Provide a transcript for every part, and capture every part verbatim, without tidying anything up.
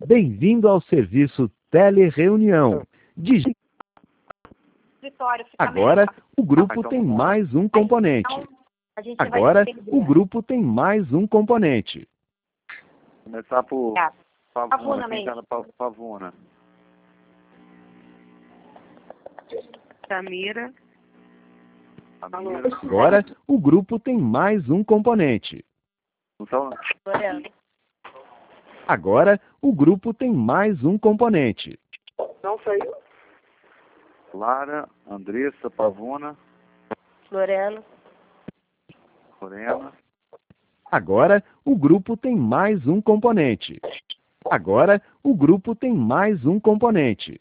Bem-vindo ao serviço Telereunião. Digi- Agora, o grupo tem mais um componente. Agora, o grupo tem mais um componente. Começar por Tá. Pavuna, Pavuna quem tá mesmo. na Pa- Pavuna? Samira. Amira. Agora, o grupo tem mais um componente. Não são? Lorena. Agora, o grupo tem mais um componente. Não saiu? Lara, Andressa, Pavuna, Lorena. Lorena. Agora, o grupo tem mais um componente. Agora, o grupo tem mais um componente.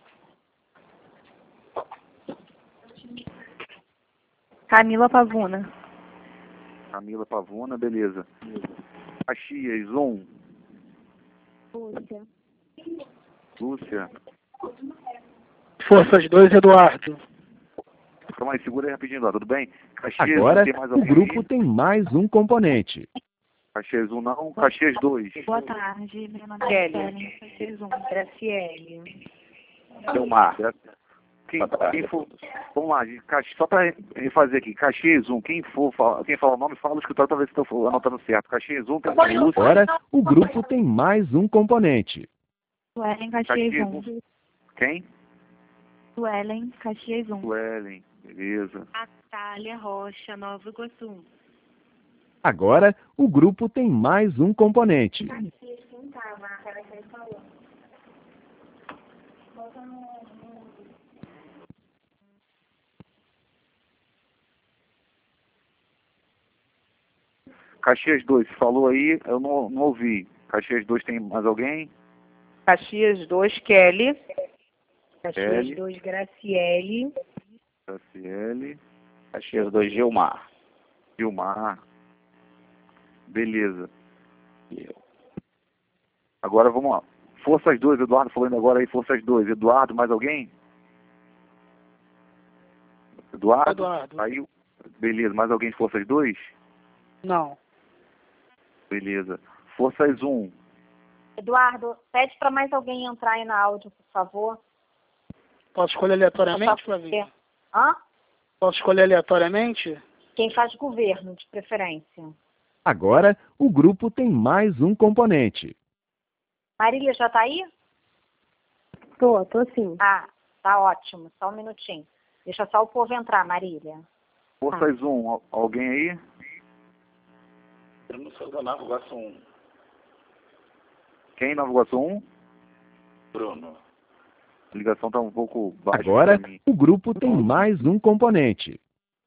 Camila Pavuna. Camila Pavuna, beleza. Caxias, um. Lúcia. Lúcia. Forças dois, Eduardo. Calma aí, segura aí rapidinho, Eduardo, tudo bem? Caxias, Agora, tem mais o alguém grupo aí? tem mais um componente. Caxias um não. Caxias dois. Boa tarde, meu nome é Kelly. Kelly. Vocês um. Graciele. Delmar. Quem, quem for, vamos lá, de Caxi- só para refazer aqui, Caxias um, quem for, fala- quem falar o nome, fala o escritório para ver se estou anotando certo. Caxias um, tem Lúcia. Agora, o grupo tem mais um componente. Suelen Caxias Caxias um. um. Quem? Suelen Caxias um. Suelen, beleza. Natália Rocha, Nova Iguaçu. Agora, o grupo tem mais um componente. Caxias dois, falou aí, eu não, não ouvi. Caxias dois tem mais alguém? Caxias dois, Kelly. Kelly. Caxias dois, Graciele. Graciele, Caxias dois, Gilmar. Gilmar. Beleza. Agora vamos lá. Forças dois, Eduardo falando agora aí, Forças dois. Eduardo, mais alguém? Eduardo? Eduardo. Aí, beleza, mais alguém de Forças dois? Não. Beleza. Forças um. Eduardo, pede para mais alguém entrar aí na áudio, por favor. Posso escolher aleatoriamente, Flavinha? Hã? Posso escolher aleatoriamente? Quem faz governo, de preferência. Agora, o grupo tem mais um componente. Marília, já tá aí? Tô, tô sim. Ah, tá ótimo. Só um minutinho. Deixa só o povo entrar, Marília. Forças um, al- alguém aí? Eu não sou da Nova Iguaçu um. Quem? Nova Iguaçu um? Bruno. A ligação tá um pouco baixa Agora, pra mim. o grupo tem mais um componente.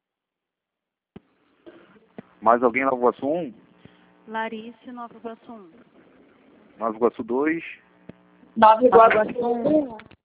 Mais alguém em Nova Iguaçu um? Larice, Nova Iguaçu um. Nova Iguaçu dois? Nova Nova Iguaçu um.